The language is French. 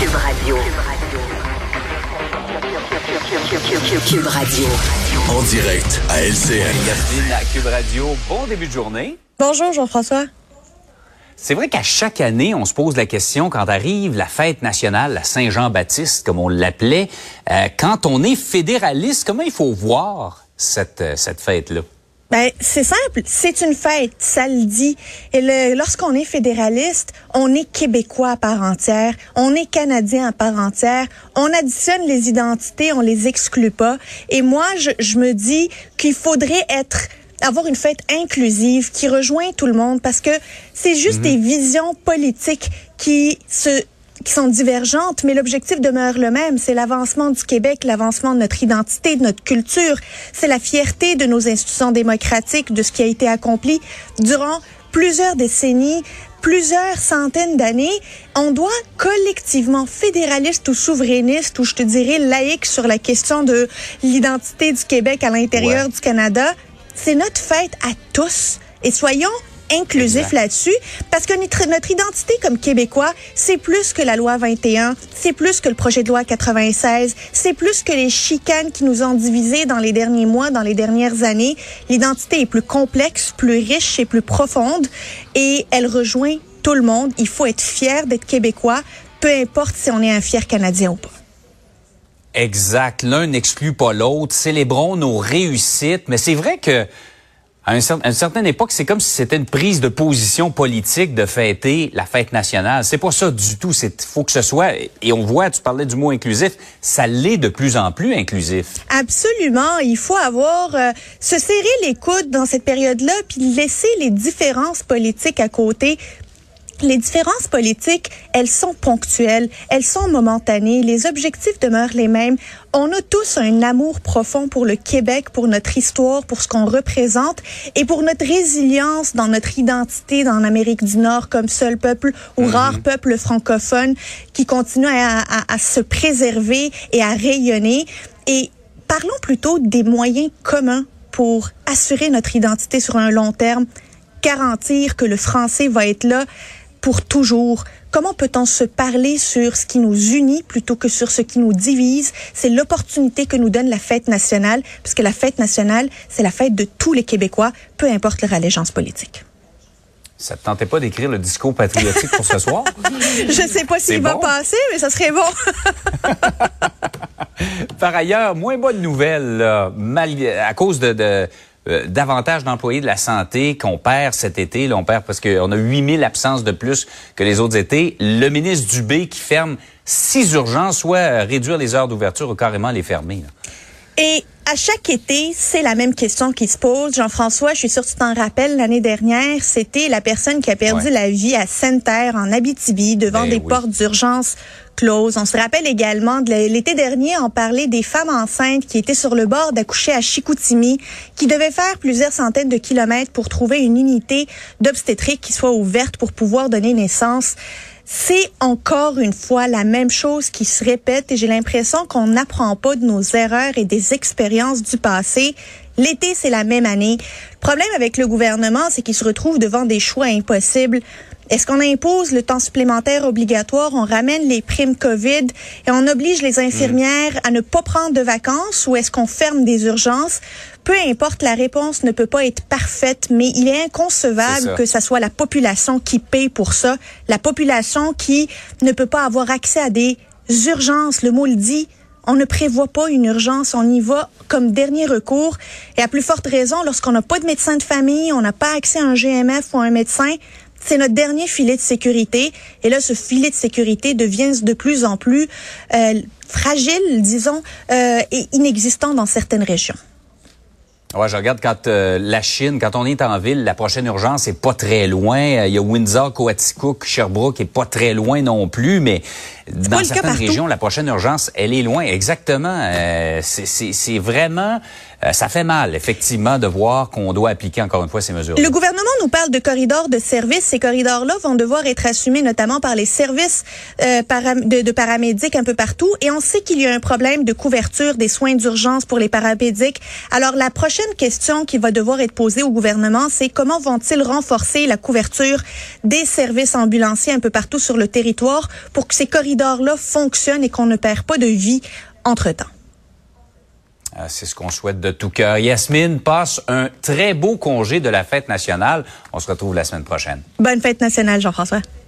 Radio. Cube Radio. En direct à LCN. Bienvenue à Cube Radio. Bon début de journée. Bonjour Jean-François. C'est vrai qu'à chaque année, on se pose la question, quand arrive la fête nationale, la Saint-Jean-Baptiste, comme on l'appelait, quand on est fédéraliste, comment il faut voir cette fête-là? Ben, c'est simple, c'est une fête, ça le dit. Et lorsqu'on est fédéraliste, on est québécois à part entière, on est canadien à part entière, on additionne les identités, on les exclut pas. Et moi, je me dis qu'il faudrait avoir une fête inclusive qui rejoint tout le monde, parce que c'est juste des visions politiques qui sont divergentes, mais l'objectif demeure le même. C'est l'avancement du Québec, l'avancement de notre identité, de notre culture. C'est la fierté de nos institutions démocratiques, de ce qui a été accompli durant plusieurs décennies, plusieurs centaines d'années. On doit collectivement, fédéraliste ou souverainiste, ou je te dirais laïque sur la question de l'identité du Québec à l'intérieur du Canada, c'est notre fête à tous. Et soyons inclusif là-dessus, parce que notre identité comme Québécois, c'est plus que la loi 21, c'est plus que le projet de loi 96, c'est plus que les chicanes qui nous ont divisés dans les derniers mois, dans les dernières années. L'identité est plus complexe, plus riche et plus profonde, et elle rejoint tout le monde. Il faut être fier d'être Québécois, peu importe si on est un fier Canadien ou pas. Exact. L'un n'exclut pas l'autre. Célébrons nos réussites, mais c'est vrai que à une certaine époque, c'est comme si c'était une prise de position politique de fêter la fête nationale. C'est pas ça du tout. Faut que ce soit, et on voit, tu parlais du mot inclusif, ça l'est de plus en plus inclusif. Absolument. Il faut se serrer les coudes dans cette période-là, puis laisser les différences politiques à côté. Les différences politiques, elles sont ponctuelles, elles sont momentanées, les objectifs demeurent les mêmes. On a tous un amour profond pour le Québec, pour notre histoire, pour ce qu'on représente et pour notre résilience dans notre identité dans l'Amérique du Nord comme seul peuple ou rare peuple francophone qui continue à se préserver et à rayonner. Et parlons plutôt des moyens communs pour assurer notre identité sur un long terme, garantir que le français va être là pour toujours. Comment peut-on se parler sur ce qui nous unit plutôt que sur ce qui nous divise? C'est l'opportunité que nous donne la fête nationale, puisque la fête nationale, c'est la fête de tous les Québécois, peu importe leur allégeance politique. Ça te tentait pas d'écrire le discours patriotique pour ce soir? Je sais pas s'il va passer, mais ça serait bon. Par ailleurs, moins bonne nouvelle, là, à cause de davantage d'employés de la santé qu'on perd cet été. Là, on perd parce qu'on a 8000 absences de plus que les autres étés. Le ministre Dubé qui ferme 6 urgences, soit réduire les heures d'ouverture ou carrément les fermer. Là. Et à chaque été, c'est la même question qui se pose. Jean-François, je suis sûre que tu t'en rappelles, l'année dernière, c'était la personne qui a perdu la vie à Sainte-Terre, en Abitibi, devant des portes d'urgence closes. On se rappelle également de l'été dernier, on parlait des femmes enceintes qui étaient sur le bord d'accoucher à Chicoutimi, qui devaient faire plusieurs centaines de kilomètres pour trouver une unité d'obstétrique qui soit ouverte pour pouvoir donner naissance. C'est encore une fois la même chose qui se répète et j'ai l'impression qu'on n'apprend pas de nos erreurs et des expériences du passé. L'été, c'est la même année. Le problème avec le gouvernement, c'est qu'il se retrouve devant des choix impossibles. Est-ce qu'on impose le temps supplémentaire obligatoire, on ramène les primes COVID et on oblige les infirmières à ne pas prendre de vacances ou est-ce qu'on ferme des urgences? Peu importe, la réponse ne peut pas être parfaite, mais il est inconcevable que ça soit la population qui paye pour ça. La population qui ne peut pas avoir accès à des urgences. Le mot le dit. On ne prévoit pas une urgence, on y va comme dernier recours. Et à plus forte raison, lorsqu'on n'a pas de médecin de famille, on n'a pas accès à un GMF ou à un médecin, c'est notre dernier filet de sécurité. Et là, ce filet de sécurité devient de plus en plus fragile, disons, et inexistant dans certaines régions. Ouais, je regarde quand la Chine, quand on est en ville, la prochaine urgence est pas très loin. Il y a Windsor, Coaticook, Sherbrooke est pas très loin non plus, mais dans certaines régions, la prochaine urgence, elle est loin. Exactement. C'est vraiment Ça fait mal, effectivement, de voir qu'on doit appliquer encore une fois ces mesures. Le gouvernement nous parle de corridors de services. Ces corridors-là vont devoir être assumés notamment par les services de paramédics un peu partout. Et on sait qu'il y a un problème de couverture des soins d'urgence pour les paramédics. Alors, la prochaine question qui va devoir être posée au gouvernement, c'est comment vont-ils renforcer la couverture des services ambulanciers un peu partout sur le territoire pour que ces corridors-là fonctionnent et qu'on ne perd pas de vie entre-temps. C'est ce qu'on souhaite de tout cœur. Yasmine, passe un très beau congé de la fête nationale. On se retrouve la semaine prochaine. Bonne fête nationale, Jean-François.